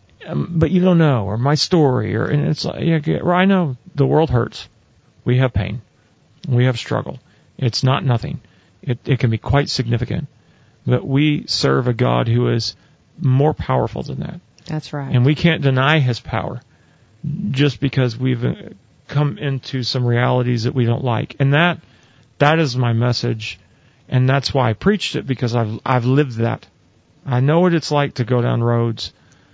you don't know, or my story, and it's like, yeah, I know the world hurts. We have pain. We have struggle. It's not nothing. It can be quite significant. But we serve a God who is more powerful than that. That's right. And we can't deny His power just because we've come into some realities that we don't like. And that is my message. And that's why I preached it, because I've lived that. I know what it's like to go down roads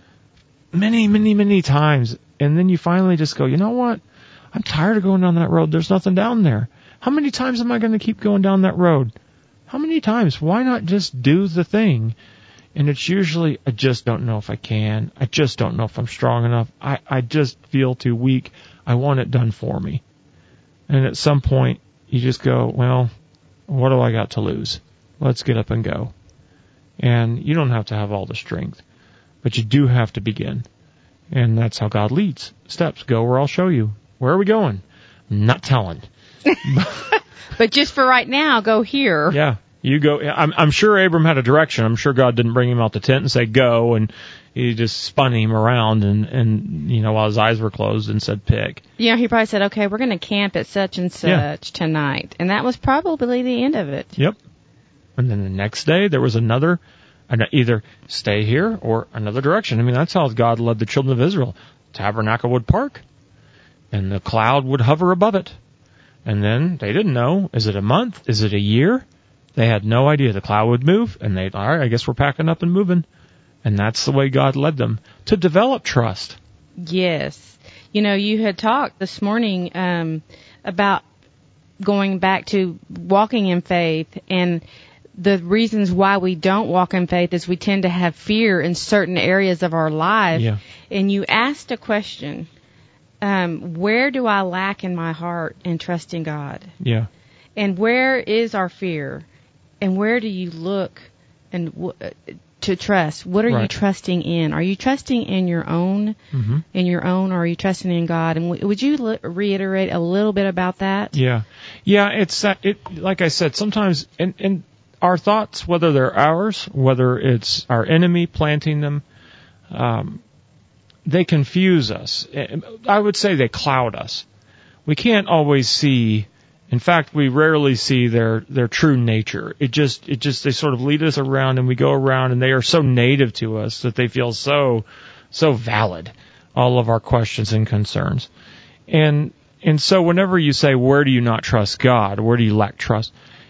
many, many, many times. And then you finally just go, you know what? I'm tired of going down that road. There's nothing down there. How many times am I going to keep going down that road? How many times? Why not just do the thing? And it's usually, I just don't know if I can. I just don't know if I'm strong enough. I just feel too weak. I want it done for me. And at some point, you just go, well, what do I got to lose? Let's get up and go. And you don't have to have all the strength, but you do have to begin. And that's how God leads. Steps, go where I'll show you. Where are we going? I'm not telling. But just for right now, go here. Yeah, you go. I'm sure Abram had a direction. I'm sure God didn't bring him out the tent and say, go, and He just spun him around and while his eyes were closed and said, pick. Yeah, He probably said, okay, we're going to camp at such and such tonight. And that was probably the end of it. Yep. And then the next day, there was another, either stay here or another direction. I mean, that's how God led the children of Israel. Tabernacle would park, and the cloud would hover above it. And then they didn't know, is it a month? Is it a year? They had no idea. The cloud would move, and all right, I guess we're packing up and moving. And that's the way God led them, to develop trust. Yes. You had talked this morning about going back to walking in faith, and the reasons why we don't walk in faith is we tend to have fear in certain areas of our life. Yeah. And you asked a question, where do I lack in my heart in trusting God? Yeah. And where is our fear? And where do you look and to trust? What are you trusting in? Are you trusting in your own, or are you trusting in God? And would you reiterate a little bit about that? Yeah. Yeah, it's like I said, sometimes in our thoughts, whether they're ours, whether it's our enemy planting them, they confuse us. I would say they cloud us. We can't always see. In fact, we rarely see their true nature. It just they sort of lead us around, and we go around, and they are so native to us that they feel so valid, all of our questions and concerns. And so whenever you say, where do you not trust God? Where do you lack trust?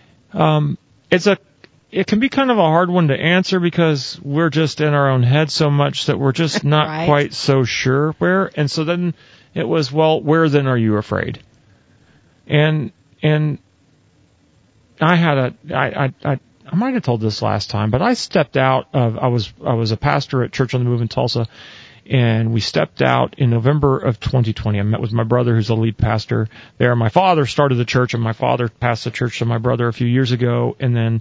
It can be kind of a hard one to answer, because we're just in our own head so much that we're just not quite so sure where. And so then it was, well, where then are you afraid? And I had I might have told this last time, but I stepped out of, I was a pastor at Church on the Move in Tulsa, And we stepped out in November of 2020. I met with my brother, who's the lead pastor there. My father started the church, and my father passed the church to my brother a few years ago. And then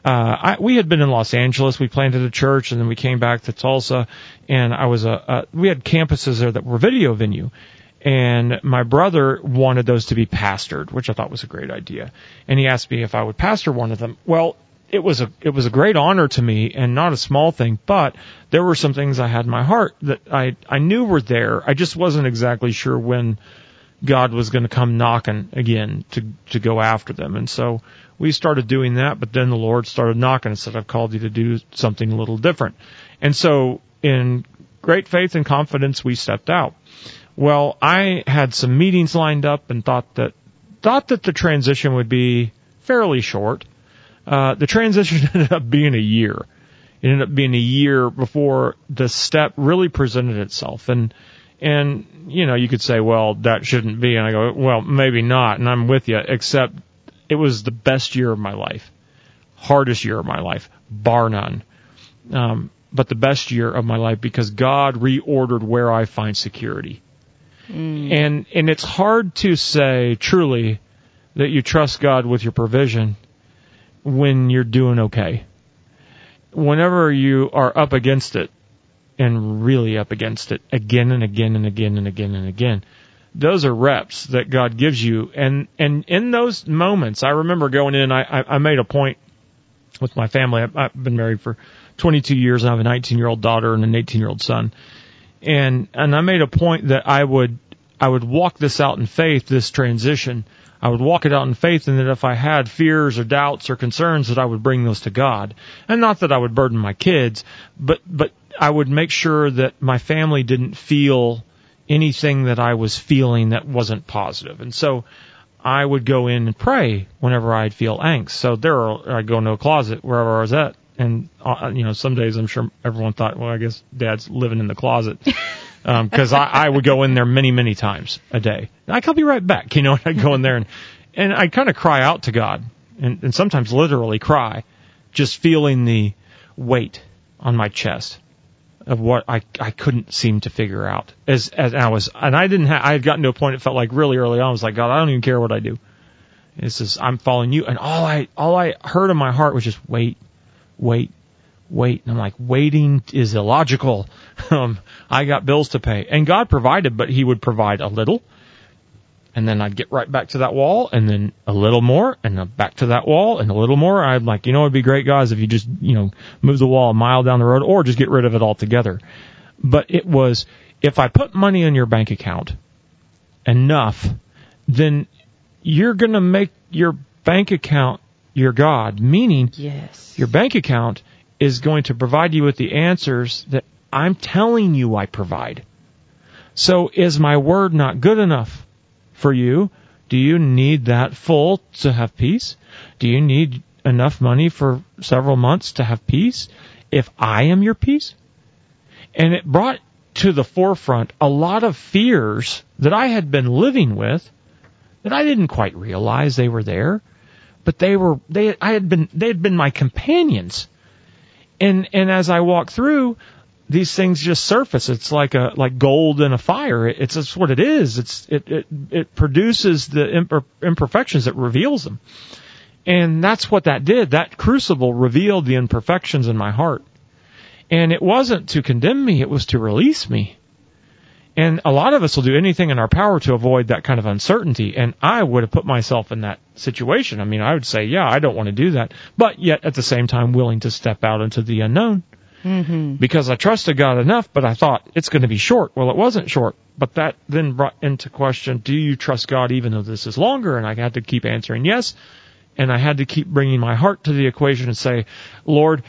we had been in Los Angeles. We planted a church, and then we came back to Tulsa. And we had campuses there that were video venue. And my brother wanted those to be pastored, which I thought was a great idea. And he asked me if I would pastor one of them. Well, it was a great honor to me, and not a small thing, but there were some things I had in my heart that I knew were there. I just wasn't exactly sure when God was going to come knocking again to go after them. And so we started doing that, but then the Lord started knocking and said, I've called you to do something a little different. And so in great faith and confidence, we stepped out. Well, I had some meetings lined up and thought that the transition would be fairly short. The transition ended up being a year. It ended up being a year before the step really presented itself. And you could say, well, that shouldn't be. And I go, well, maybe not. And I'm with you, except it was the best year of my life, hardest year of my life, bar none. But the best year of my life because God reordered where I find security. And it's hard to say truly that you trust God with your provision when you're doing okay. Whenever you are up against it, and really up against it, again and again and again and again and again, those are reps that God gives you. And in those moments, I remember going in, I made a point with my family. I've been married for 22 years. I have a 19-year-old daughter and an 18-year-old son. And I made a point that I would walk this out in faith, this transition. I would walk it out in faith, and that if I had fears or doubts or concerns, that I would bring those to God. And not that I would burden my kids, but I would make sure that my family didn't feel anything that I was feeling that wasn't positive. And so I would go in and pray whenever I'd feel angst. So I'd go into a closet wherever I was at. And, some days I'm sure everyone thought, well, I guess Dad's living in the closet. Because I would go in there many, many times a day. And I'll be right back, and I'd go in there and I'd kind of cry out to God and sometimes literally cry, just feeling the weight on my chest of what I couldn't seem to figure out. I had gotten to a point it felt like really early on, I was like, God, I don't even care what I do. It says, I'm following you. And all I heard in my heart was just wait. And I'm like, waiting is illogical. I got bills to pay. And God provided, but He would provide a little. And then I'd get right back to that wall, and then a little more, and then back to that wall, and a little more. I'd like, it'd be great, guys, if you just, move the wall a mile down the road, or just get rid of it altogether. But it was, if I put money in your bank account enough, then you're going to make your bank account your God, meaning your bank account is going to provide you with the answers that I'm telling you I provide. So is my word not good enough for you? Do you need that full to have peace? Do you need enough money for several months to have peace? If I am your peace? And it brought to the forefront a lot of fears that I had been living with that I didn't quite realize they were there. But they had been my companions. And as I walk through, these things just surface. It's like gold in a fire. It's just what it is. It produces the imperfections. It reveals them. And that's what that did. That crucible revealed the imperfections in my heart. And it wasn't to condemn me, it was to release me. And a lot of us will do anything in our power to avoid that kind of uncertainty. And I would have put myself in that situation. I mean, I would say, yeah, I don't want to do that. But yet at the same time willing to step out into the unknown. Mm-hmm. Because I trusted God enough, but I thought it's going to be short. Well, it wasn't short. But that then brought into question, do you trust God even though this is longer? And I had to keep answering yes. And I had to keep bringing my heart to the equation and say, Lord,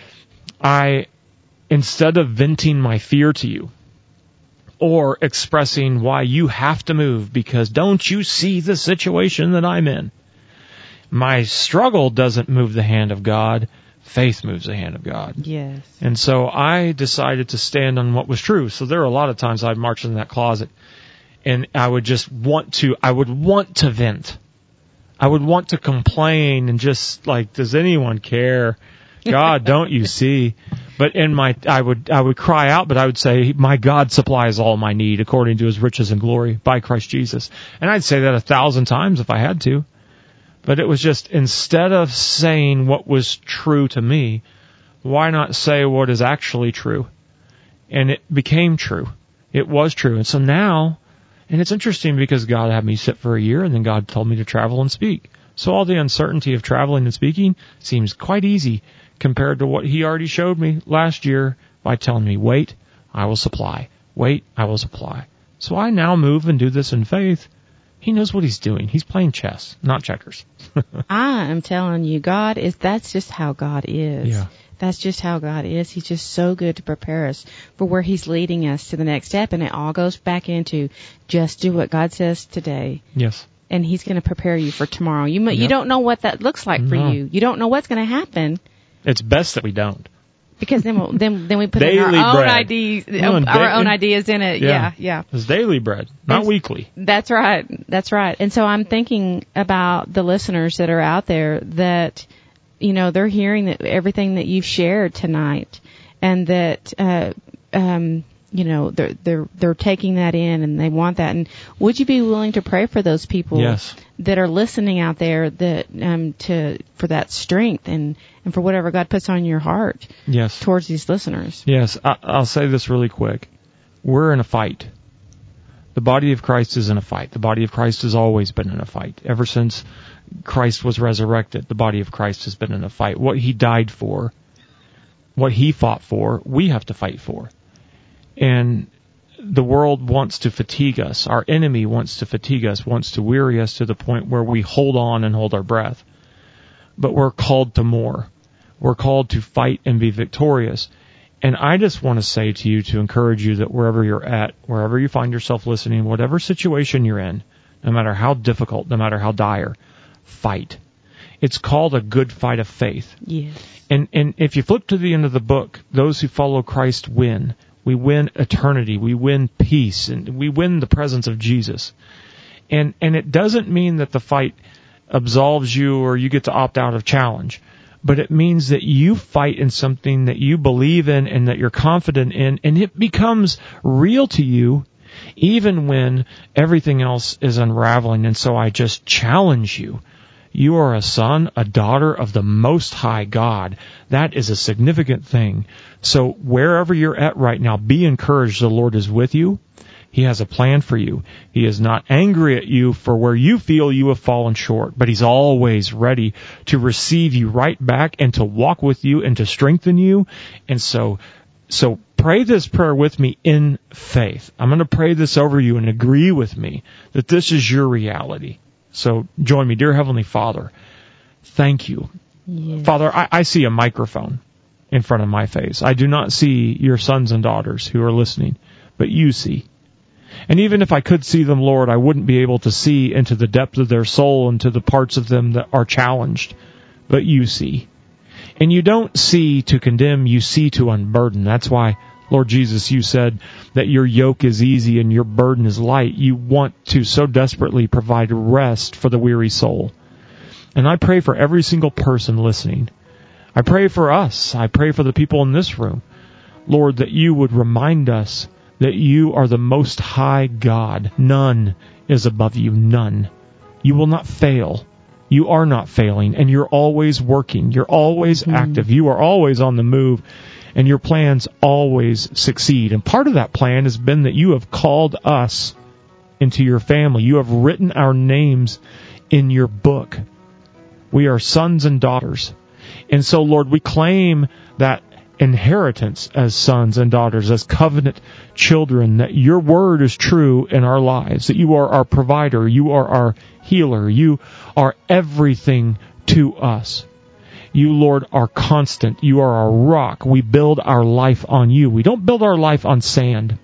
instead of venting my fear to you, or expressing why you have to move because don't you see the situation that I'm in? My struggle doesn't move the hand of God. Faith moves the hand of God. Yes. And so I decided to stand on what was true. So there were a lot of times I'd march in that closet and I would want to vent. I would want to complain and just like, does anyone care? God, don't you see? But I would cry out, but I would say, my God supplies all my need according to his riches and glory by Christ Jesus. And I'd say that 1,000 times if I had to. But it was just, instead of saying what was true to me, why not say what is actually true? And it became true. It was true. And so now, and it's interesting because God had me sit for a year, and then God told me to travel and speak. So all the uncertainty of traveling and speaking seems quite easy compared to what he already showed me last year by telling me, wait, I will supply. Wait, I will supply. So I now move and do this in faith. He knows what he's doing. He's playing chess, not checkers. I am telling you, that's just how God is. Yeah. That's just how God is. He's just so good to prepare us for where he's leading us to the next step. And it all goes back into just do what God says today. Yes. And he's going to prepare you for tomorrow. You don't know what that looks like for you. You don't know what's going to happen. It's best that we don't. Because then we put in our own ideas, ideas in it. Yeah. It's daily bread, not weekly. That's right. And so I'm thinking about the listeners that are out there that, they're hearing everything that you've shared tonight, and that, they're taking that in and they want that. And would you be willing to pray for those people that are listening out there that, for that strength and for whatever God puts on your heart towards these listeners? Yes. I'll say this really quick. We're in a fight. The body of Christ is in a fight. The body of Christ has always been in a fight. Ever since Christ was resurrected, the body of Christ has been in a fight. What he died for, what he fought for, we have to fight for. And the world wants to fatigue us. Our enemy wants to fatigue us, wants to weary us to the point where we hold on and hold our breath. But we're called to more. We're called to fight and be victorious. And I just want to say to you, to encourage you, that wherever you're at, wherever you find yourself listening, whatever situation you're in, no matter how difficult, no matter how dire, fight. It's called a good fight of faith. Yes. And if you flip to the end of the book, those who follow Christ win. We win eternity. We win peace. And we win the presence of Jesus. And it doesn't mean that the fight absolves you or you get to opt out of challenge. But it means that you fight in something that you believe in and that you're confident in, and it becomes real to you even when everything else is unraveling. And so I just challenge you. You are a son, a daughter of the Most High God. That is a significant thing. So wherever you're at right now, be encouraged. The Lord is with you. He has a plan for you. He is not angry at you for where you feel you have fallen short, but He's always ready to receive you right back and to walk with you and to strengthen you. And so pray this prayer with me in faith. I'm going to pray this over you and agree with me that this is your reality. So join me. Dear Heavenly Father, thank you. Yes. Father, I see a microphone in front of my face. I do not see your sons and daughters who are listening, but you see. And even if I could see them, Lord, I wouldn't be able to see into the depth of their soul and to the parts of them that are challenged. But you see. And you don't see to condemn, you see to unburden. That's why, Lord Jesus, you said that your yoke is easy and your burden is light. You want to so desperately provide rest for the weary soul. And I pray for every single person listening. I pray for us. I pray for the people in this room. Lord, that you would remind us that you are the Most High God. None is above you. None. You will not fail. You are not failing, and you're always working. You're always active. You are always on the move, and your plans always succeed. And part of that plan has been that you have called us into your family. You have written our names in your book. We are sons and daughters. And so, Lord, we claim that inheritance as sons and daughters, as covenant children, that your word is true in our lives, that you are our provider, you are our healer, you are everything to us. You, Lord, are constant. You are our rock. We build our life on you. We don't build our life on sand.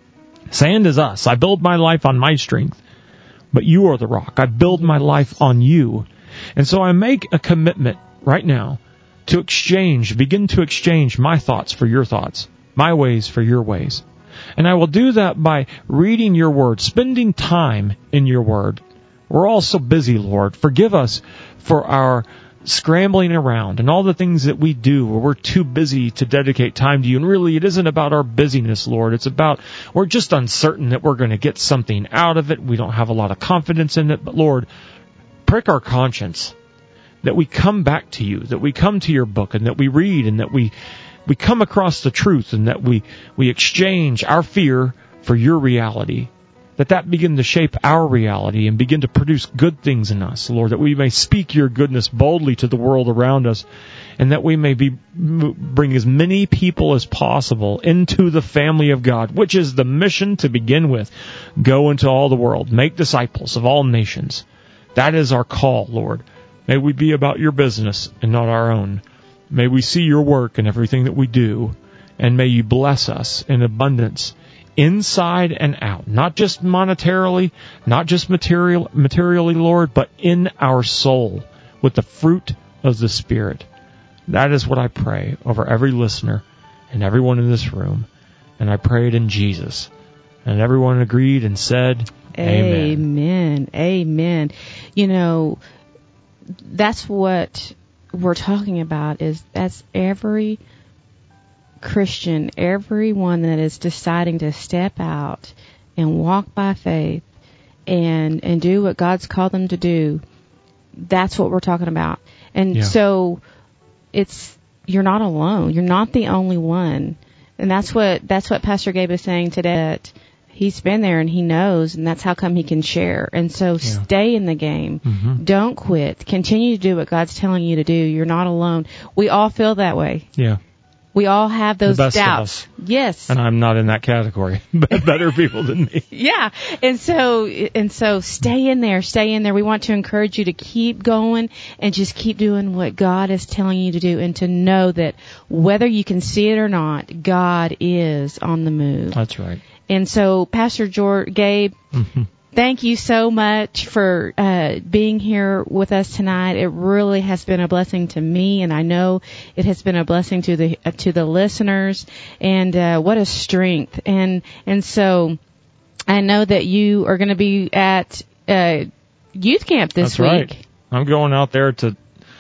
Sand is us. I build my life on my strength, but you are the rock. I build my life on you. And so I make a commitment right now to begin to exchange my thoughts for your thoughts, my ways for your ways. And I will do that by reading your word, spending time in your word. We're all so busy, Lord. Forgive us for our scrambling around and all the things that we do where we're too busy to dedicate time to you. And really, it isn't about our busyness, Lord. It's about we're just uncertain that we're going to get something out of it. We don't have a lot of confidence in it. But, Lord, prick our conscience that we come back to you, that we come to your book and that we read and that we come across the truth and that we exchange our fear for your reality. That begin to shape our reality and begin to produce good things in us, Lord, that we may speak your goodness boldly to the world around us, and that we may bring as many people as possible into the family of God, which is the mission to begin with. Go into all the world, make disciples of all nations. That is our call, Lord. May we be about your business and not our own. May we see your work in everything that we do, and may you bless us in abundance, inside and out, not just monetarily, not just materially, Lord, but in our soul with the fruit of the Spirit. That is what I pray over every listener and everyone in this room. And I pray it in Jesus. And everyone agreed and said, Amen. Amen. You know, that's what we're talking about, is that's every Christian, everyone that is deciding to step out and walk by faith and do what God's called them to do. That's what we're talking about. And so you're not alone. You're not the only one. And that's what Pastor Gabe is saying today, that he's been there and he knows, and that's how come he can share. And so stay in the game. Mm-hmm. Don't quit. Continue to do what God's telling you to do. You're not alone. We all feel that way. Yeah. We all have those doubts. Of us. Yes. And I'm not in that category. Better people than me. Yeah. And so stay in there. Stay in there. We want to encourage you to keep going and just keep doing what God is telling you to do, and to know that whether you can see it or not, God is on the move. That's right. And so, Pastor Gabe, thank you so much for being here with us tonight. It really has been a blessing to me, and I know it has been a blessing to the listeners. And what a strength! And so, I know that you are going to be at youth camp this week. That's right. I'm going out there to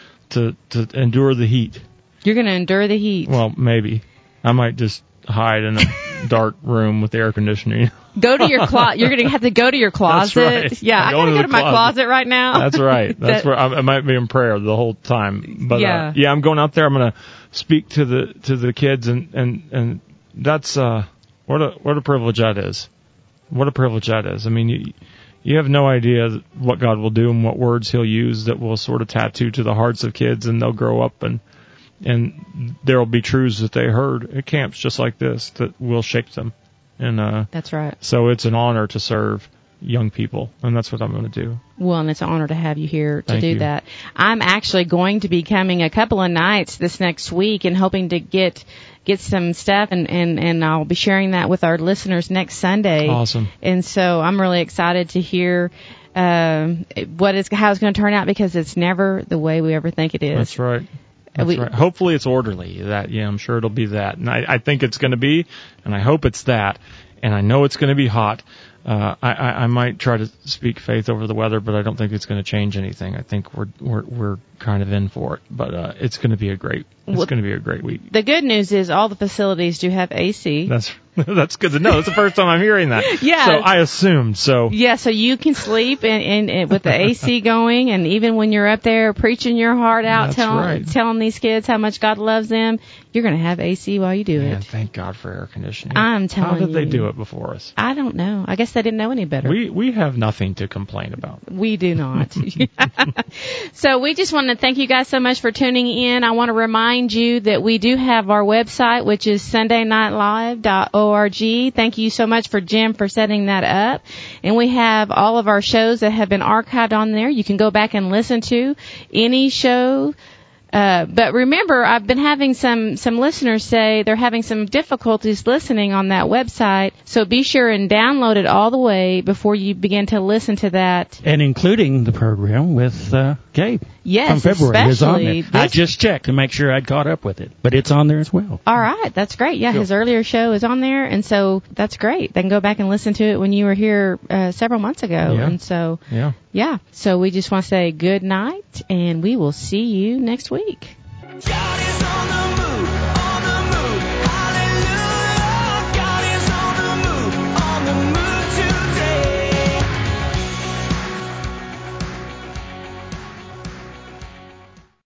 endure the heat. You're going to endure the heat. Well, maybe I might just hide in a dark room with air conditioning. Go to your closet. You're going to have to go to your closet. That's right. Yeah, I got to go to my closet right now. That's right. That's where I might be in prayer the whole time. But I'm going out there. I'm going to speak to the kids, and that's what a privilege that is. What a privilege that is. I mean, you have no idea what God will do and what words He'll use that will sort of tattoo to the hearts of kids, and they'll grow up and there will be truths that they heard at camps just like this that will shape them. And that's right. So it's an honor to serve young people, and that's what I'm going to do. Well, and it's an honor to have you here to do that. I'm actually going to be coming a couple of nights this next week and hoping to get some stuff, and I'll be sharing that with our listeners next Sunday. Awesome. And so I'm really excited to hear how it's going to turn out, because it's never the way we ever think it is. That's right. That's right. Hopefully it's orderly. I'm sure it'll be that. And I think it's going to be, and I hope it's that. And I know it's going to be hot. I might try to speak faith over the weather, but I don't think it's going to change anything. I think we're kind of in for it. But it's going to be a great week. The good news is all the facilities do have AC. That's good to know. That's the first time I'm hearing that. Yeah. So I assumed. So yeah. So you can sleep and with the AC going, and even when you're up there preaching your heart out, telling these kids how much God loves them, you're going to have AC while you do it. Thank God for air conditioning. I'm telling you. How did they do it before us? I don't know. I guess they didn't know any better. We have nothing to complain about. We do not. So we just want to thank you guys so much for tuning in. I want to remind you that we do have our website, which is sundaynightlive.org. Thank you so much for Jim for setting that up. And we have all of our shows that have been archived on there. You can go back and listen to any show. But remember, I've been having some listeners say they're having some difficulties listening on that website. So be sure and download it all the way before you begin to listen to that. And including the program with Gabe Yes, from February is on there. especially I just checked to make sure I'd caught up with it, but it's on there as well. All right, that's great. Yeah, his earlier show is on there, and so that's great. They can go back and listen to it when you were here several months ago. Yeah. And so, Yeah. So we just want to say good night, and we will see you next week. God is